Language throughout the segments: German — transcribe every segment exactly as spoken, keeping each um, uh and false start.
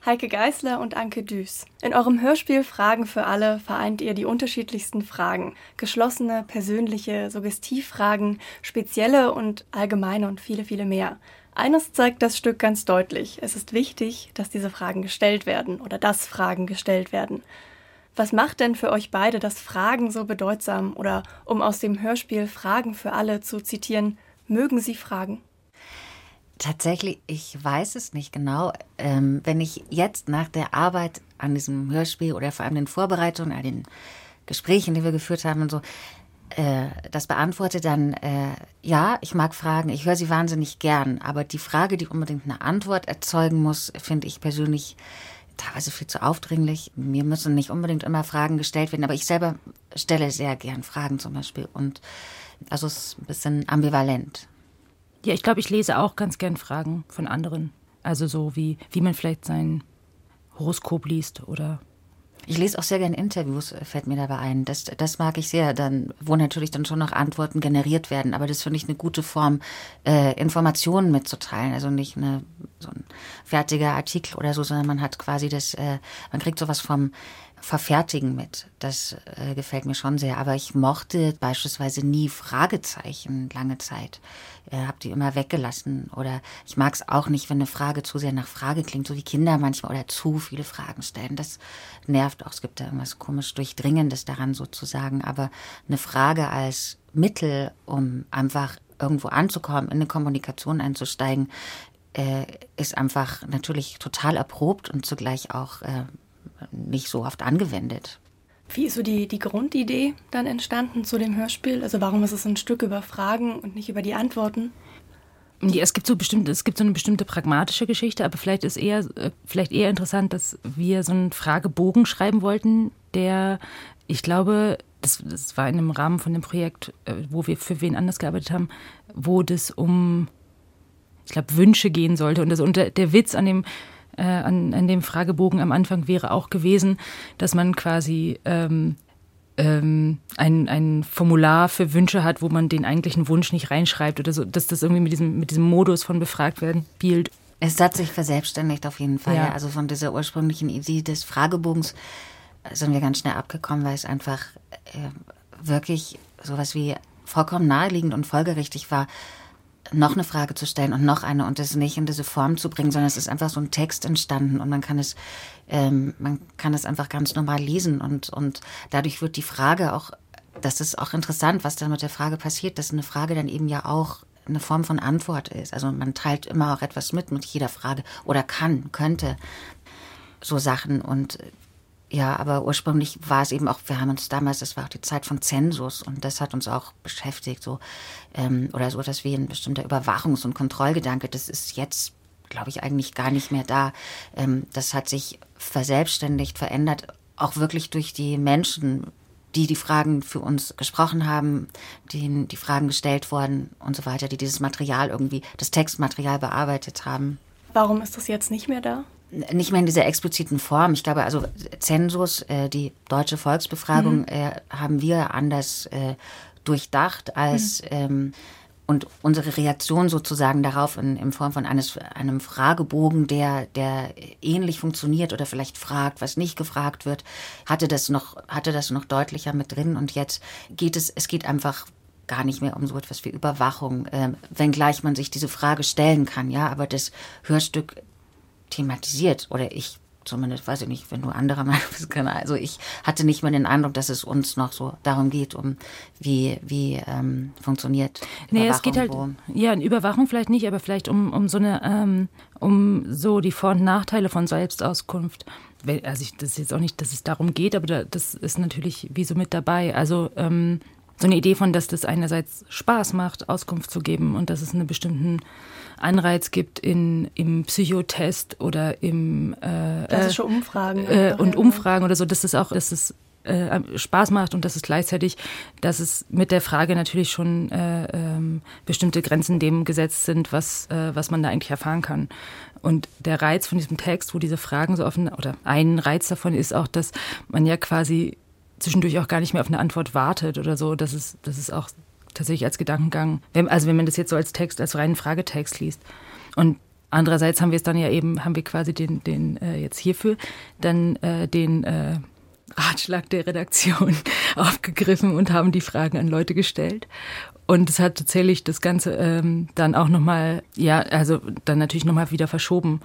Heike Geisler und Anke Düß. In eurem Hörspiel Fragen für alle vereint ihr die unterschiedlichsten Fragen. Geschlossene, persönliche, Suggestivfragen, spezielle und allgemeine und viele, viele mehr. Eines zeigt das Stück ganz deutlich. Es ist wichtig, dass diese Fragen gestellt werden oder dass Fragen gestellt werden. Was macht denn für euch beide das Fragen so bedeutsam? Oder um aus dem Hörspiel Fragen für alle zu zitieren, mögen Sie Fragen? Tatsächlich, ich weiß es nicht genau. Ähm, wenn ich jetzt nach der Arbeit an diesem Hörspiel oder vor allem den Vorbereitungen, an den Gesprächen, die wir geführt haben und so, äh, das beantworte, dann äh, ja, ich mag Fragen, ich höre sie wahnsinnig gern. Aber die Frage, die unbedingt eine Antwort erzeugen muss, finde ich persönlich teilweise viel zu aufdringlich. Mir müssen nicht unbedingt immer Fragen gestellt werden, aber ich selber stelle sehr gern Fragen zum Beispiel. Und also es ist ein bisschen ambivalent. Ja, ich glaube, ich lese auch ganz gern Fragen von anderen. Also so wie, wie man vielleicht sein Horoskop liest oder... Ich lese auch sehr gern Interviews, fällt mir dabei ein. Das, das mag ich sehr, dann, wo natürlich dann schon noch Antworten generiert werden. Aber das finde ich eine gute Form, äh, Informationen mitzuteilen. Also nicht eine, so ein fertiger Artikel oder so, sondern man hat quasi das, äh, man kriegt sowas vom Verfertigen mit. Das äh, gefällt mir schon sehr. Aber ich mochte beispielsweise nie Fragezeichen lange Zeit. Äh, hab die immer weggelassen. Oder ich mag es auch nicht, wenn eine Frage zu sehr nach Frage klingt, so wie Kinder manchmal oder zu viele Fragen stellen. Das nervt auch. Es gibt da irgendwas komisch Durchdringendes daran sozusagen. Aber eine Frage als Mittel, um einfach irgendwo anzukommen, in eine Kommunikation einzusteigen, äh, ist einfach natürlich total erprobt und zugleich auch äh, nicht so oft angewendet. Wie ist so die, die Grundidee dann entstanden zu dem Hörspiel? Also warum ist es ein Stück über Fragen und nicht über die Antworten? Ja, es gibt so bestimmte, es gibt so eine bestimmte pragmatische Geschichte, aber vielleicht ist eher, vielleicht eher interessant, dass wir so einen Fragebogen schreiben wollten, der, ich glaube, das, das war in einem Rahmen von dem Projekt, wo wir für wen anders gearbeitet haben, wo das um, ich glaube, Wünsche gehen sollte. Und, das, und der, der Witz an dem Äh, an, an dem Fragebogen am Anfang wäre auch gewesen, dass man quasi ähm, ähm, ein, ein Formular für Wünsche hat, wo man den eigentlichen Wunsch nicht reinschreibt oder so, dass das irgendwie mit diesem, mit diesem Modus von befragt werden spielt. Es hat sich verselbstständigt auf jeden Fall. Ja. Also von dieser ursprünglichen Idee des Fragebogens sind wir ganz schnell abgekommen, weil es einfach äh, wirklich sowas wie vollkommen naheliegend und folgerichtig war, noch eine Frage zu stellen und noch eine und das nicht in diese Form zu bringen, sondern es ist einfach so ein Text entstanden und man kann es, ähm, man kann es einfach ganz normal lesen und, und dadurch wird die Frage auch, das ist auch interessant, was dann mit der Frage passiert, dass eine Frage dann eben ja auch eine Form von Antwort ist. Also man teilt immer auch etwas mit mit jeder Frage oder kann, könnte so Sachen und ja, aber ursprünglich war es eben auch, wir haben uns damals, das war auch die Zeit von Zensus und das hat uns auch beschäftigt, so ähm, oder so, dass wir ein bestimmter Überwachungs- und Kontrollgedanke, das ist jetzt, glaube ich, eigentlich gar nicht mehr da. Ähm, das hat sich verselbstständigt, verändert, auch wirklich durch die Menschen, die die Fragen für uns gesprochen haben, denen die Fragen gestellt wurden und so weiter, die dieses Material irgendwie, das Textmaterial bearbeitet haben. Warum ist das jetzt nicht mehr da? Nicht mehr in dieser expliziten Form. Ich glaube, also Zensus, äh, die deutsche Volksbefragung, mhm. äh, haben wir anders äh, durchdacht als mhm. ähm, und unsere Reaktion sozusagen darauf in, in Form von eines, einem Fragebogen, der, der ähnlich funktioniert oder vielleicht fragt, was nicht gefragt wird, hatte das noch, hatte das noch deutlicher mit drin. Und jetzt geht es, es geht einfach gar nicht mehr um so etwas wie Überwachung, äh, wenngleich man sich diese Frage stellen kann, ja, aber das Hörstück thematisiert oder ich zumindest, weiß ich nicht, wenn du anderer Meinung bist, also ich hatte nicht mehr den Eindruck, dass es uns noch so darum geht, um wie, wie ähm, funktioniert Nee, es geht halt, wo. ja, in Überwachung vielleicht nicht, aber vielleicht um, um so eine, ähm, um so die Vor- und Nachteile von Selbstauskunft. Also ich, das ist jetzt auch nicht, dass es darum geht, aber da, das ist natürlich wie so mit dabei. Also ähm, so eine Idee von, dass das einerseits Spaß macht, Auskunft zu geben und dass es einen bestimmten Anreiz gibt in, im Psychotest oder im äh, klassische Umfragen äh, und Umfragen oder so, dass es auch, dass es äh, Spaß macht und dass es gleichzeitig, dass es mit der Frage natürlich schon äh, ähm, bestimmte Grenzen dem gesetzt sind, was äh, was man da eigentlich erfahren kann. Und der Reiz von diesem Text, wo diese Fragen so offen, oder ein Reiz davon ist auch, dass man ja quasi zwischendurch auch gar nicht mehr auf eine Antwort wartet oder so, dass es, dass es auch tatsächlich als Gedankengang, also wenn man das jetzt so als Text, als reinen Fragetext liest. Und andererseits haben wir es dann ja eben, haben wir quasi den, den äh, jetzt hierfür dann äh, den äh, Ratschlag der Redaktion aufgegriffen und haben die Fragen an Leute gestellt. Und es hat tatsächlich das Ganze ähm, dann auch nochmal, ja, also dann natürlich nochmal wieder verschoben.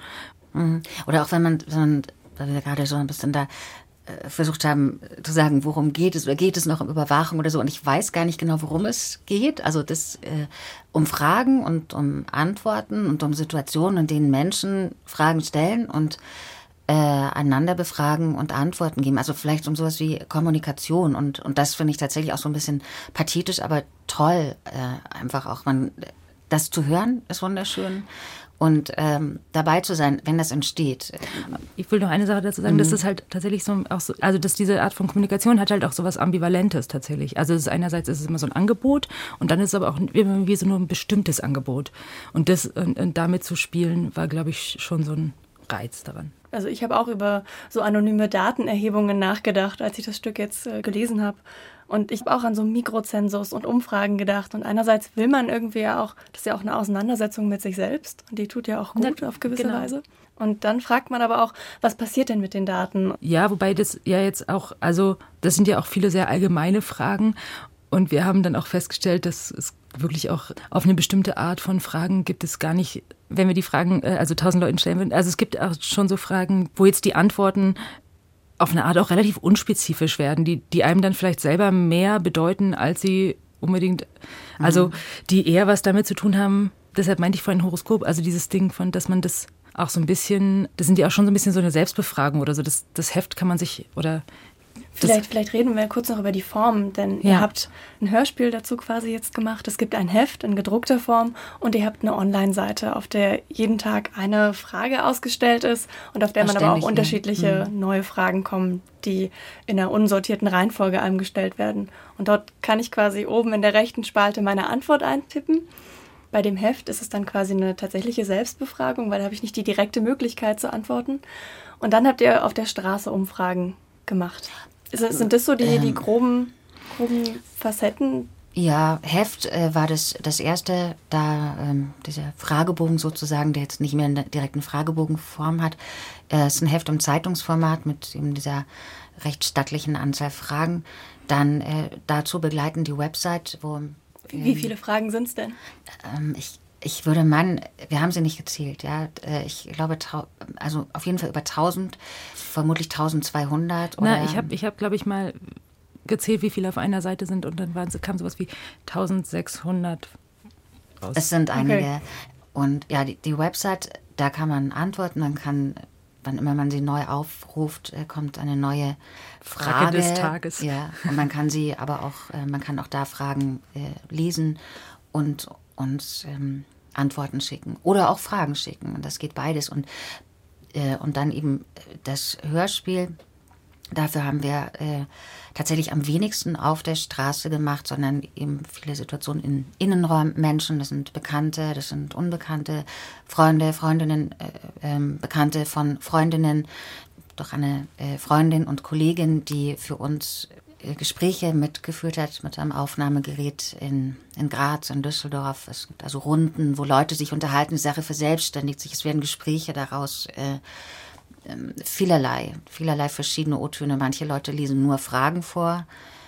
Oder auch wenn man, wenn, weil wir gerade so ein bisschen da äh, versucht haben zu sagen, worum geht es, oder geht es noch um Überwachung oder so. Und ich weiß gar nicht genau, worum es geht. Also das äh, um Fragen und um Antworten und um Situationen, in denen Menschen Fragen stellen und Äh, einander befragen und Antworten geben. Also vielleicht um sowas wie Kommunikation. Und, und das finde ich tatsächlich auch so ein bisschen pathetisch, aber toll. Äh, einfach auch man das zu hören, ist wunderschön. Und ähm, dabei zu sein, wenn das entsteht. Ich will noch eine Sache dazu sagen, mhm. dass das halt tatsächlich so auch so, also dass diese Art von Kommunikation hat halt auch so was Ambivalentes tatsächlich. Also es ist einerseits ist es immer so ein Angebot und dann ist es aber auch immer wie so nur ein bestimmtes Angebot. Und das und, und damit zu spielen, war, glaube ich, schon so ein Reiz daran. Also ich habe auch über so anonyme Datenerhebungen nachgedacht, als ich das Stück jetzt äh, gelesen habe. Und ich habe auch an so Mikrozensus und Umfragen gedacht. Und einerseits will man irgendwie ja auch, das ist ja auch eine Auseinandersetzung mit sich selbst. Und die tut ja auch gut Na, auf gewisse genau. Weise. Und dann fragt man aber auch, was passiert denn mit den Daten? Ja, wobei das ja jetzt auch, also das sind ja auch viele sehr allgemeine Fragen. Und wir haben dann auch festgestellt, dass es wirklich auch auf eine bestimmte Art von Fragen gibt es gar nicht, wenn wir die Fragen, also tausend Leuten stellen würden. Also es gibt auch schon so Fragen, wo jetzt die Antworten auf eine Art auch relativ unspezifisch werden, die, die einem dann vielleicht selber mehr bedeuten, als sie unbedingt, also die eher was damit zu tun haben. Deshalb meinte ich vorhin Horoskop, also dieses Ding von, dass man das auch so ein bisschen, das sind ja auch schon so ein bisschen so eine Selbstbefragung oder so. Das, das Heft kann man sich, oder Vielleicht, vielleicht reden wir kurz noch über die Form, denn ja. ihr habt ein Hörspiel dazu quasi jetzt gemacht. Es gibt ein Heft in gedruckter Form und ihr habt eine Online-Seite, auf der jeden Tag eine Frage ausgestellt ist und auf der man aber auch unterschiedliche mhm. neue Fragen kommen, die in einer unsortierten Reihenfolge einem gestellt werden. Und dort kann ich quasi oben in der rechten Spalte meine Antwort eintippen. Bei dem Heft ist es dann quasi eine tatsächliche Selbstbefragung, weil da habe ich nicht die direkte Möglichkeit zu antworten. Und dann habt ihr auf der Straße Umfragen gemacht. Sind das so die, ähm, die groben, groben Facetten? Ja, Heft äh, war das, das erste, da ähm, dieser Fragebogen sozusagen, der jetzt nicht mehr eine direkte Fragebogenform hat. Es äh, ist ein Heft im Zeitungsformat mit eben dieser recht stattlichen Anzahl Fragen. Dann äh, dazu begleiten die Website, wo... Ähm, Wie viele Fragen sind es denn? Ähm, ich Ich würde meinen, wir haben sie nicht gezählt, ja. Ich glaube, also auf jeden Fall über tausend, vermutlich eintausendzweihundert. Oder Na, ich habe, ich hab, glaube ich, mal gezählt, wie viele auf einer Seite sind und dann waren, kam sowas wie eintausendsechshundert raus. Es sind einige. Okay. Und ja, die, die Website, da kann man antworten, man kann, wann immer man sie neu aufruft, kommt eine neue Frage. Frage des Tages. Ja, und man kann sie aber auch, man kann auch da Fragen äh, lesen und uns ähm, Antworten schicken oder auch Fragen schicken. Und das geht beides. Und, äh, und dann eben das Hörspiel, dafür haben wir äh, tatsächlich am wenigsten auf der Straße gemacht, sondern eben viele Situationen in Innenräumen, Menschen, das sind Bekannte, das sind Unbekannte, Freunde, Freundinnen, äh, äh, Bekannte von Freundinnen, doch eine äh, Freundin und Kollegin, die für uns Gespräche mitgeführt hat mit einem Aufnahmegerät in, in Graz, in Düsseldorf. Es gibt also Runden, wo Leute sich unterhalten, die Sache verselbstständigt sich. Es werden Gespräche daraus, äh, äh, vielerlei, vielerlei verschiedene O-Töne. Manche Leute lesen nur Fragen vor,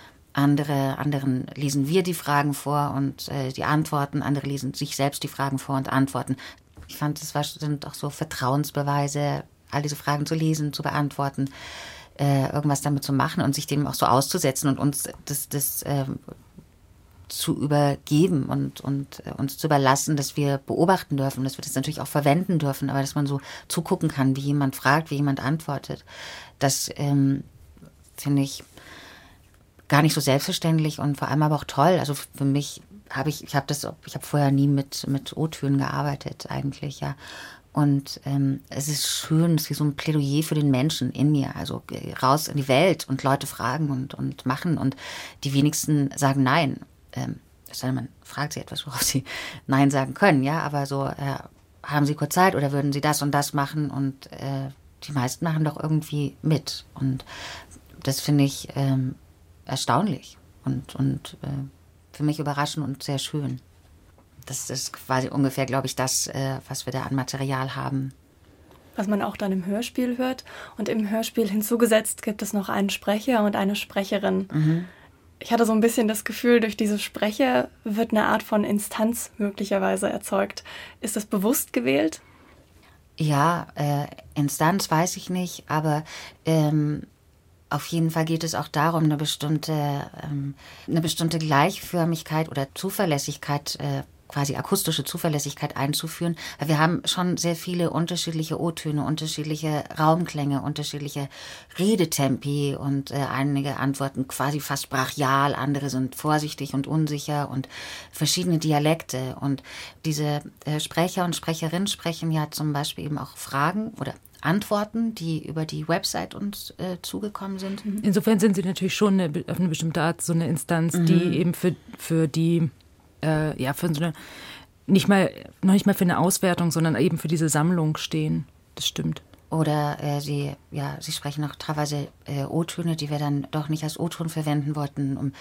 andere, anderen lesen wir die Fragen vor und äh, die Antworten, andere lesen sich selbst die Fragen vor und antworten. Ich fand, das war, sind auch so Vertrauensbeweise, all diese Fragen zu lesen, zu beantworten, irgendwas damit zu machen und sich dem auch so auszusetzen und uns das, das äh, zu übergeben und, und äh, uns zu überlassen, dass wir beobachten dürfen, dass wir das natürlich auch verwenden dürfen, aber dass man so zugucken kann, wie jemand fragt, wie jemand antwortet. Das ähm, finde ich gar nicht so selbstverständlich und vor allem aber auch toll. Also für mich habe ich, ich habe das, ich habe vorher nie mit, mit O-Tönen gearbeitet eigentlich, ja. Und ähm, es ist schön, es ist wie so ein Plädoyer für den Menschen in mir, also raus in die Welt und Leute fragen und, und machen und die wenigsten sagen Nein. Ähm, man fragt sie etwas, worauf sie Nein sagen können, ja, aber so, äh, haben sie kurz Zeit oder würden sie das und das machen und äh, die meisten machen doch irgendwie mit und das finde ich ähm, erstaunlich und, und äh, für mich überraschend und sehr schön. das ist quasi ungefähr, glaube ich, das, äh, was wir da an Material haben. Was man auch dann im Hörspiel hört. Und im Hörspiel hinzugesetzt gibt es noch einen Sprecher und eine Sprecherin. Mhm. Ich hatte so ein bisschen das Gefühl, durch diese Sprecher wird eine Art von Instanz möglicherweise erzeugt. Ist das bewusst gewählt? Ja, äh, Instanz weiß ich nicht, aber ähm, auf jeden Fall geht es auch darum, eine bestimmte, ähm, eine bestimmte Gleichförmigkeit oder Zuverlässigkeit, äh, quasi akustische Zuverlässigkeit einzuführen. Weil wir haben schon sehr viele unterschiedliche O-Töne, unterschiedliche Raumklänge, unterschiedliche Redetempi und äh, einige Antworten quasi fast brachial, andere sind vorsichtig und unsicher und verschiedene Dialekte. Und diese äh, Sprecher und Sprecherinnen sprechen ja zum Beispiel eben auch Fragen oder Antworten, die über die Website uns äh, zugekommen sind. Insofern sind sie natürlich schon eine, auf eine bestimmte Art so eine Instanz, mhm. die eben für, für die Äh, ja, für so eine, nicht mal, noch nicht mal für eine Auswertung, sondern eben für diese Sammlung stehen. Das stimmt. Oder äh, sie, ja, sie sprechen auch teilweise äh, O-Töne, die wir dann doch nicht als O-Ton verwenden wollten. Um,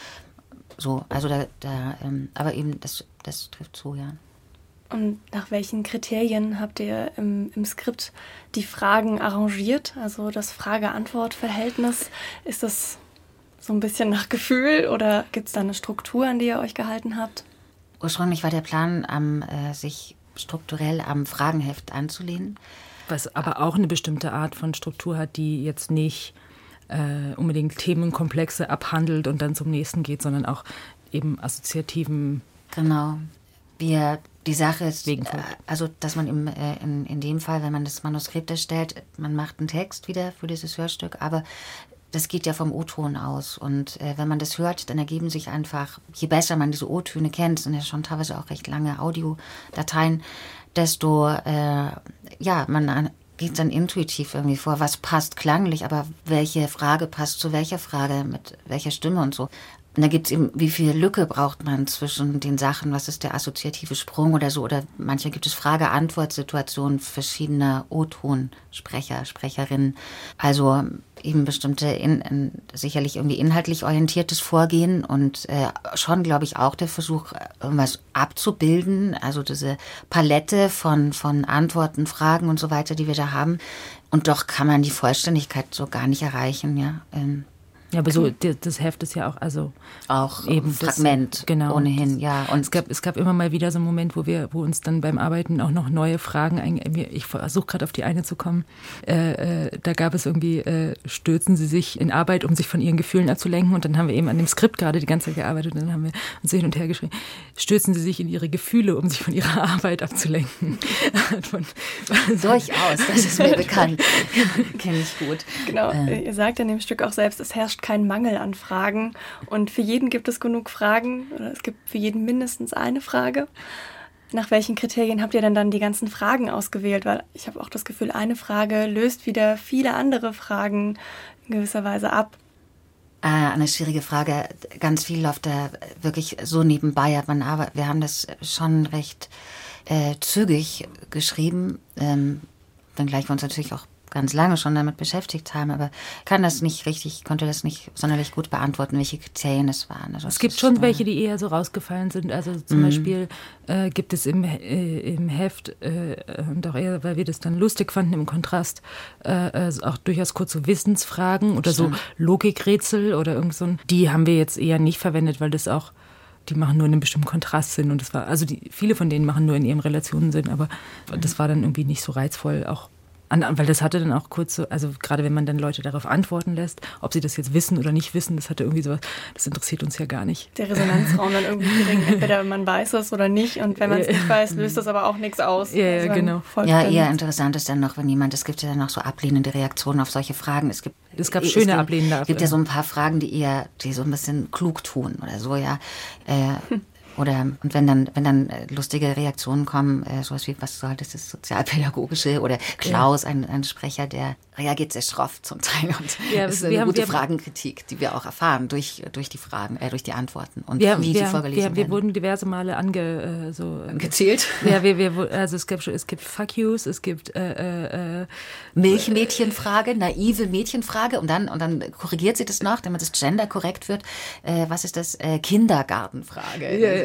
so, also da, da ähm, aber eben, das, das trifft zu, ja. Und nach welchen Kriterien habt ihr im, im Skript die Fragen arrangiert? Also das Frage-Antwort-Verhältnis, ist das so ein bisschen nach Gefühl oder gibt es da eine Struktur, an die ihr euch gehalten habt? Ursprünglich war der Plan, am, äh, sich strukturell am Fragenheft anzulehnen. Was aber auch eine bestimmte Art von Struktur hat, die jetzt nicht äh, unbedingt Themenkomplexe abhandelt und dann zum nächsten geht, sondern auch eben assoziativen... Genau. Wir, die Sache ist, äh, also dass man im, äh, in, in dem Fall, wenn man das Manuskript erstellt, man macht einen Text wieder für dieses Hörstück, aber das geht ja vom O-Ton aus. Und äh, wenn man das hört, dann ergeben sich einfach, je besser man diese O-Töne kennt, sind ja schon teilweise auch recht lange Audiodateien, desto, äh, ja, man geht dann intuitiv irgendwie vor, was passt klanglich, aber welche Frage passt zu welcher Frage, mit welcher Stimme und so. Und da gibt es eben, wie viel Lücke braucht man zwischen den Sachen, was ist der assoziative Sprung oder so, oder manchmal gibt es Frage-Antwort-Situationen verschiedener O-Ton-Sprecher, Sprecherinnen. Also eben bestimmte, in, in, sicherlich irgendwie inhaltlich orientiertes Vorgehen und äh, schon, glaube ich, auch der Versuch, irgendwas abzubilden, also diese Palette von, von Antworten, Fragen und so weiter, die wir da haben. Und doch kann man die Vollständigkeit so gar nicht erreichen, ja. Ähm, Ja, aber so, das Heft ist ja auch, also auch eben Fragment, das, genau, ohnehin, das, ja. Und es gab, es gab immer mal wieder so einen Moment, wo wir, wo uns dann beim Arbeiten auch noch neue Fragen, ein, ich versuche gerade auf die eine zu kommen, äh, äh, da gab es irgendwie, äh, stürzen Sie sich in Arbeit, um sich von Ihren Gefühlen abzulenken, und dann haben wir eben an dem Skript gerade die ganze Zeit gearbeitet und dann haben wir uns hin und her geschrieben, stürzen Sie sich in Ihre Gefühle, um sich von Ihrer Arbeit abzulenken. von, Durchaus, das ist mir bekannt. Kenne ich gut. Genau, äh. ihr sagt in dem Stück auch selbst, es herrscht kein Mangel an Fragen und für jeden gibt es genug Fragen oder es gibt für jeden mindestens eine Frage. Nach welchen Kriterien habt ihr denn dann die ganzen Fragen ausgewählt? Weil ich habe auch das Gefühl, eine Frage löst wieder viele andere Fragen in gewisser Weise ab. Äh, eine schwierige Frage. Ganz viel läuft da wirklich so nebenbei. Man, aber wir haben das schon recht äh, zügig geschrieben, ähm, wenngleich wir uns natürlich auch ganz lange schon damit beschäftigt haben, aber kann das nicht richtig, konnte das nicht sonderlich gut beantworten, welche Kriterien es waren. Also es gibt schon äh, welche, die eher so rausgefallen sind. Also zum mhm. Beispiel äh, gibt es im, äh, im Heft, äh, und auch eher, weil wir das dann lustig fanden im Kontrast, äh, auch durchaus kurze Wissensfragen oder so Logikrätsel oder irgend so ein. Die haben wir jetzt eher nicht verwendet, weil das auch, die machen nur in einem bestimmten Kontrast Sinn. Und das war, also die, viele von denen machen nur in ihren Relationen Sinn, aber mhm. das war dann irgendwie nicht so reizvoll, auch An, weil das hatte dann auch kurz so, also gerade wenn man dann Leute darauf antworten lässt, ob sie das jetzt wissen oder nicht wissen, das hatte irgendwie sowas, das interessiert uns ja gar nicht. Der Resonanzraum dann irgendwie gering, entweder man weiß es oder nicht und wenn man es nicht weiß, löst das aber auch nichts aus. Ja, ja, also genau. Ja, eher interessant ist dann noch, wenn jemand, es gibt ja dann noch so ablehnende Reaktionen auf solche Fragen. Es gibt es gab schöne es gibt, ablehnende Es gibt ja so ein paar Fragen, die eher, die so ein bisschen klug tun oder so, ja. Äh, hm. Oder, und wenn dann, wenn dann lustige Reaktionen kommen, äh, sowas wie, was soll das, das Sozialpädagogische oder Klaus, ja. ein, ein Sprecher, der reagiert sehr schroff zum Teil und ja, das ist eine wir gute haben, Fragenkritik, die wir auch erfahren durch, durch die Fragen, äh, durch die Antworten und wir, wie wir, sie vorgelesen wir, werden. Wir wurden diverse Male ange, äh, so, gezählt. Ja, wir, wir, also es gibt, es gibt Fuck Yous, es gibt äh, äh, Milchmädchenfrage, naive Mädchenfrage und dann, und dann korrigiert sie das noch, damit das Gender korrekt wird. Äh, was ist das? Äh, Kindergartenfrage. Ja, ja.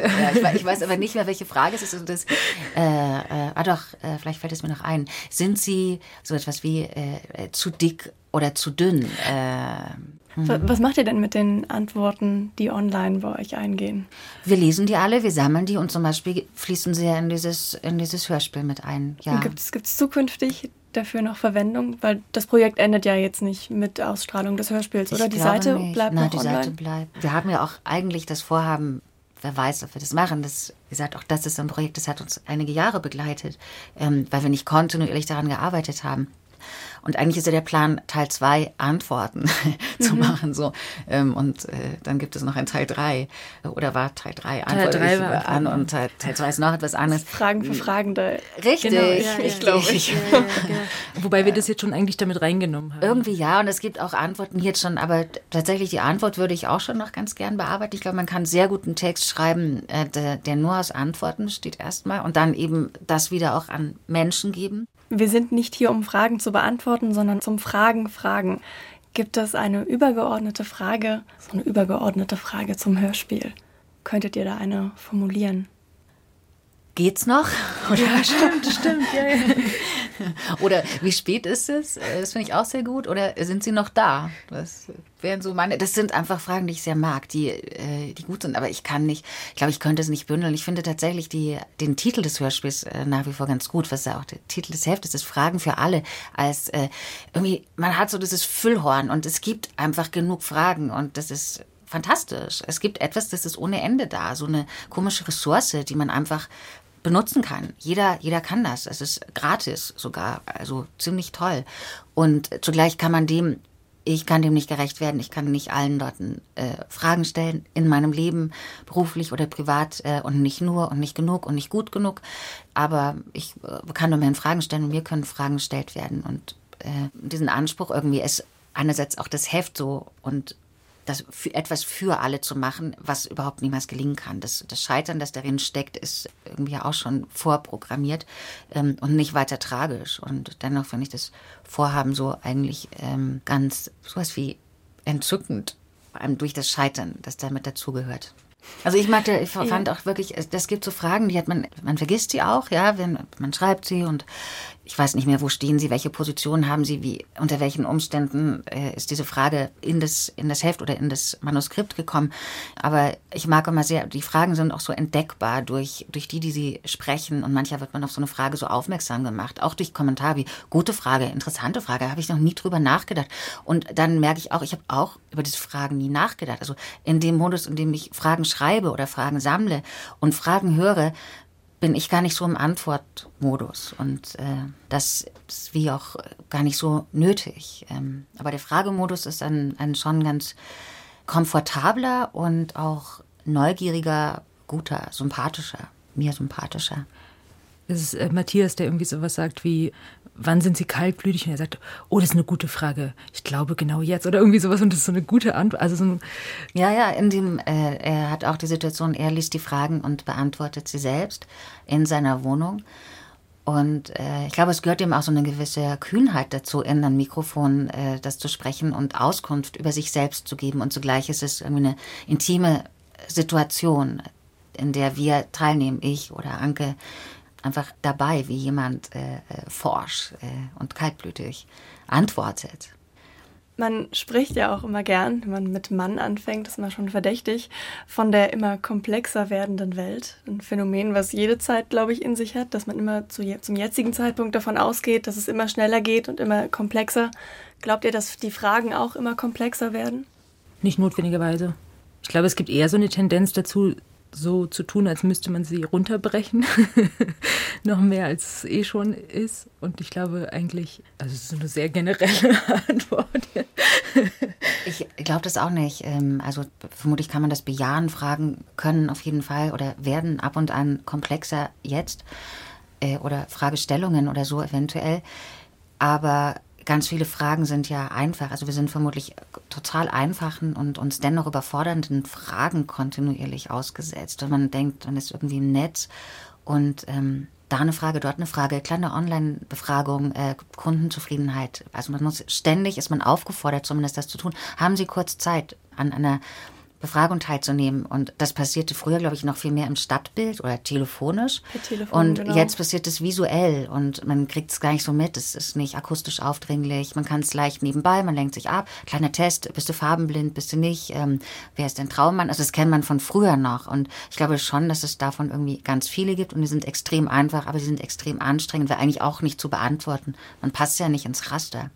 Ja, ich, ich weiß aber nicht mehr, welche Frage es ist. Und das, äh, äh, ah doch, äh, vielleicht fällt es mir noch ein. Sind Sie so etwas wie äh, zu dick oder zu dünn? Äh, Was macht ihr denn mit den Antworten, die online bei euch eingehen? Wir lesen die alle, wir sammeln die und zum Beispiel fließen sie ja in dieses, in dieses Hörspiel mit ein. Ja. Gibt es zukünftig dafür noch Verwendung? Weil das Projekt endet ja jetzt nicht mit Ausstrahlung des Hörspiels, oder? Ich die glaube Seite nicht. bleibt Nein, noch die online? Seite bleibt. Wir haben ja auch eigentlich das Vorhaben, wer weiß, ob wir das machen. Das, wie gesagt, auch das ist ein Projekt, das hat uns einige Jahre begleitet, ähm, weil wir nicht kontinuierlich daran gearbeitet haben. Und eigentlich ist ja der Plan, Teil zwei Antworten zu mhm. machen. So. Ähm, und äh, dann gibt es noch ein Teil drei. Oder war Teil drei Antworten Teil drei war an und Teil zwei ist noch etwas anderes. Fragen für Fragende. Richtig, genau, ja, ich ja, glaube. ich. Ja, ja, genau. Wobei wir das jetzt schon eigentlich damit reingenommen haben. Irgendwie ja, und es gibt auch Antworten jetzt schon, aber tatsächlich die Antwort würde ich auch schon noch ganz gern bearbeiten. Ich glaube, man kann sehr gut einen Text schreiben, äh, der, der nur aus Antworten besteht erstmal und dann eben das wieder auch an Menschen geben. Wir sind nicht hier, um Fragen zu beantworten, sondern zum Fragen fragen. Gibt es eine übergeordnete Frage, so eine übergeordnete Frage zum Hörspiel? Könntet ihr da eine formulieren? Geht's noch? Oder? Ja, stimmt, stimmt. Ja, ja. Oder wie spät ist es? Das finde ich auch sehr gut. Oder sind Sie noch da? Das wären so meine. Das sind einfach Fragen, die ich sehr mag, die, die gut sind. Aber ich kann nicht, ich glaube, ich könnte es nicht bündeln. Ich finde tatsächlich die, den Titel des Hörspiels nach wie vor ganz gut, was ja auch der Titel des Heftes ist, Fragen für alle. Als äh, irgendwie, man hat so dieses Füllhorn und es gibt einfach genug Fragen und das ist fantastisch. Es gibt etwas, das ist ohne Ende da. So eine komische Ressource, die man einfach benutzen kann. Jeder, jeder kann das. Es ist gratis sogar, also ziemlich toll. Und zugleich kann man dem, ich kann dem nicht gerecht werden, ich kann nicht allen Leuten äh, Fragen stellen in meinem Leben, beruflich oder privat äh, und nicht nur und nicht genug und nicht gut genug. Aber ich äh, kann nur mehr Fragen stellen und mir können Fragen gestellt werden. Und äh, diesen Anspruch irgendwie ist einerseits auch das Heft so und das für etwas für alle zu machen, was überhaupt niemals gelingen kann. Das, das Scheitern, das darin steckt, ist irgendwie ja auch schon vorprogrammiert ähm, und nicht weiter tragisch. Und dennoch finde ich das Vorhaben so eigentlich ähm, ganz sowas wie entzückend, vor allem durch das Scheitern, das damit dazugehört. Also ich mag, da, ich fand auch wirklich, das gibt so Fragen, die hat man, man vergisst sie auch, ja, wenn man schreibt sie und ich weiß nicht mehr, wo stehen sie, welche Position haben sie, wie, unter welchen Umständen äh, ist diese Frage in das, in das Heft oder in das Manuskript gekommen. Aber ich mag immer sehr, die Fragen sind auch so entdeckbar durch, durch die, die sie sprechen und manchmal wird man auf so eine Frage so aufmerksam gemacht, auch durch Kommentare wie, gute Frage, interessante Frage, habe ich noch nie drüber nachgedacht. Und dann merke ich auch, ich habe auch über diese Fragen nie nachgedacht. Also in dem Modus, in dem ich Fragen schreibe oder Fragen sammle und Fragen höre, bin ich gar nicht so im Antwortmodus und äh, das ist wie auch gar nicht so nötig. Ähm, aber der Fragemodus ist ein, ein schon ganz komfortabler und auch neugieriger, guter, sympathischer, mir sympathischer. Das ist äh, Matthias, der irgendwie sowas sagt wie, wann sind Sie kaltblütig? Und er sagt, oh, das ist eine gute Frage. Ich glaube genau jetzt. Oder irgendwie sowas und das ist so eine gute Antwort. Also so ein ja, ja, in dem, äh, er hat auch die Situation, er liest die Fragen und beantwortet sie selbst in seiner Wohnung. Und äh, ich glaube, es gehört ihm auch so eine gewisse Kühnheit dazu, in ein Mikrofon äh, das zu sprechen und Auskunft über sich selbst zu geben. Und zugleich ist es irgendwie eine intime Situation, in der wir teilnehmen, ich oder Anke, einfach dabei, wie jemand äh, forsch äh, und kaltblütig antwortet. Man spricht ja auch immer gern, wenn man mit Mann anfängt, ist man schon verdächtig, von der immer komplexer werdenden Welt. Ein Phänomen, was jede Zeit, glaube ich, in sich hat, dass man immer zu, zum jetzigen Zeitpunkt davon ausgeht, dass es immer schneller geht und immer komplexer. Glaubt ihr, dass die Fragen auch immer komplexer werden? Nicht notwendigerweise. Ich glaube, es gibt eher so eine Tendenz dazu, so zu tun, als müsste man sie runterbrechen. Noch mehr, als es eh schon ist. Und ich glaube eigentlich, also es ist eine sehr generelle Antwort. Ich glaube das auch nicht. Also vermutlich kann man das bejahen. Fragen können auf jeden Fall oder werden ab und an komplexer jetzt. Oder Fragestellungen oder so eventuell. Aber ganz viele Fragen sind ja einfach. Also wir sind vermutlich total einfachen und uns dennoch überfordernden Fragen kontinuierlich ausgesetzt. Und man denkt, man ist irgendwie im Netz und ähm, da eine Frage, dort eine Frage, kleine Online-Befragung, äh, Kundenzufriedenheit. Also man muss ständig, ist man aufgefordert, zumindest das zu tun. Haben Sie kurz Zeit, an einer Befragung teilzunehmen. Und das passierte früher, glaube ich, noch viel mehr im Stadtbild oder telefonisch. Per Telefon, und genau. Jetzt passiert es visuell und man kriegt es gar nicht so mit. Es ist nicht akustisch aufdringlich. Man kann es leicht nebenbei, man lenkt sich ab. Kleiner Test, bist du farbenblind, bist du nicht? Ähm, wer ist dein Traummann? Also das kennt man von früher noch. Und ich glaube schon, dass es davon irgendwie ganz viele gibt. Und die sind extrem einfach, aber die sind extrem anstrengend, weil eigentlich auch nicht zu beantworten. Man passt ja nicht ins Raster.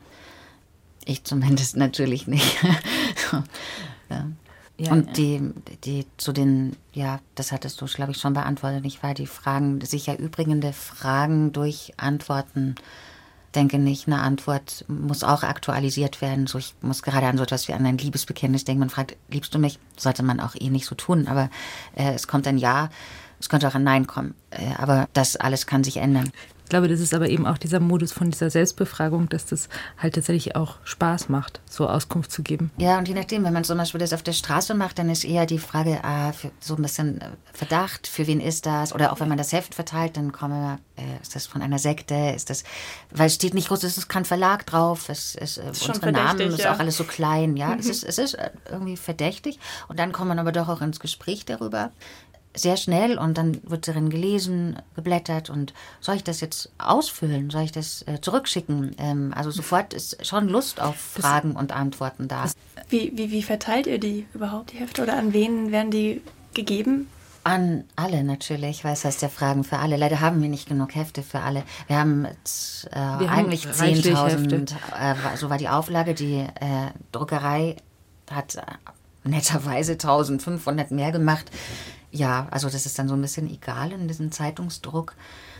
Ich zumindest natürlich nicht. so, ja. Ja, und die, die zu den, ja, das hattest du, glaube ich, schon beantwortet, nicht wahr? Die Fragen, sich erübrigende Fragen durch Antworten, denke nicht, eine Antwort muss auch aktualisiert werden. So, ich muss gerade an so etwas wie an ein Liebesbekenntnis denken. Man fragt, liebst du mich? Sollte man auch eh nicht so tun, aber äh, es kommt ein Ja, es könnte auch ein Nein kommen. Äh, aber das alles kann sich ändern. Ich glaube, das ist aber eben auch dieser Modus von dieser Selbstbefragung, dass das halt tatsächlich auch Spaß macht, so Auskunft zu geben. Ja, und je nachdem, wenn man zum Beispiel das auf der Straße macht, dann ist eher die Frage, ah, für so ein bisschen Verdacht, für wen ist das? Oder auch wenn man das Heft verteilt, dann kommen wir, äh, ist das von einer Sekte? Ist das, weil es steht nicht groß, es ist kein Verlag drauf, es ist, äh, ist unsere Namen, ja. Ist auch alles so klein, ja. Mhm. Es ist, es ist irgendwie verdächtig. Und dann kommt man aber doch auch ins Gespräch darüber. Sehr schnell und dann wird darin gelesen, geblättert und soll ich das jetzt ausfüllen, soll ich das äh, zurückschicken? Ähm, also sofort ist schon Lust auf Fragen und Antworten da. Wie, wie, wie verteilt ihr die überhaupt, die Hefte, oder an wen werden die gegeben? An alle natürlich, weil es heißt ja Fragen für alle. Leider haben wir nicht genug Hefte für alle. Wir haben jetzt, äh, wir eigentlich zehntausend, äh, so war die Auflage, die äh, Druckerei hat äh, netterweise eintausendfünfhundert mehr gemacht. Ja, also das ist dann so ein bisschen egal in diesem Zeitungsdruck.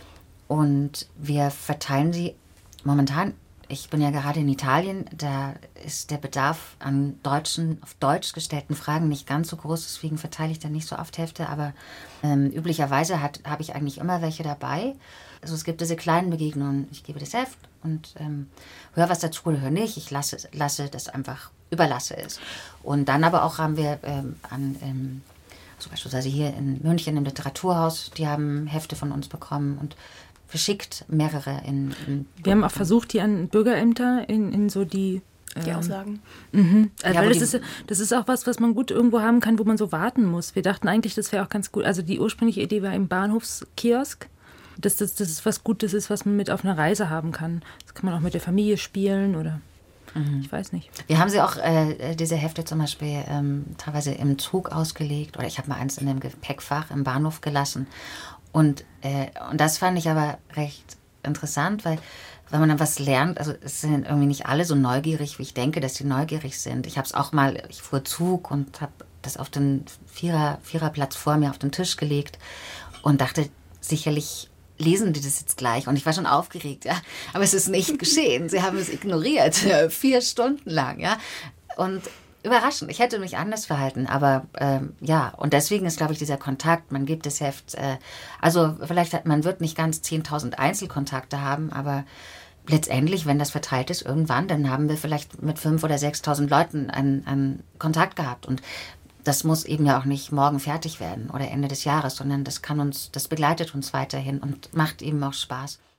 Und wir verteilen sie momentan, ich bin ja gerade in Italien, da ist der Bedarf an deutschen, auf Deutsch gestellten Fragen nicht ganz so groß, deswegen verteile ich dann nicht so oft Hefte, aber ähm, üblicherweise habe ich eigentlich immer welche dabei. Also es gibt diese kleinen Begegnungen, ich gebe das Heft und ähm, höre was dazu oder höre nicht, ich lasse, lasse das einfach, überlasse es. Und dann aber auch haben wir ähm, an... Ähm, zum Beispiel also hier in München im Literaturhaus, die haben Hefte von uns bekommen und verschickt mehrere. In, in Wir haben auch versucht, die an Bürgerämter in, in so die... Die ähm, Auslagen. Mhm. Also ja, weil das, ist, das ist auch was, was man gut irgendwo haben kann, wo man so warten muss. Wir dachten eigentlich, das wäre auch ganz gut. Also die ursprüngliche Idee war im Bahnhofskiosk. Dass das, das ist was Gutes ist, was man mit auf einer Reise haben kann. Das kann man auch mit der Familie spielen oder... Ich weiß nicht. Wir haben sie auch, äh, diese Hefte zum Beispiel, ähm, teilweise im Zug ausgelegt. Oder ich habe mal eins in dem Gepäckfach im Bahnhof gelassen. Und, äh, und das fand ich aber recht interessant, weil wenn man dann was lernt, also es sind irgendwie nicht alle so neugierig, wie ich denke, dass sie neugierig sind. Ich habe es auch mal, ich fuhr Zug und habe das auf den Vierer, Viererplatz vor mir auf den Tisch gelegt und dachte, sicherlich lesen die das jetzt gleich? Und ich war schon aufgeregt, ja. Aber es ist nicht geschehen. Sie haben es ignoriert, vier Stunden lang, ja. Und überraschend, ich hätte mich anders verhalten, aber ähm, ja. Und deswegen ist, glaube ich, dieser Kontakt, man gibt das Heft, äh, also vielleicht, hat, man wird nicht ganz zehntausend Einzelkontakte haben, aber letztendlich, wenn das verteilt ist, irgendwann, dann haben wir vielleicht mit fünftausend oder sechstausend Leuten einen, einen Kontakt gehabt. Und das muss eben ja auch nicht morgen fertig werden oder Ende des Jahres, sondern das kann uns, das begleitet uns weiterhin und macht eben auch Spaß.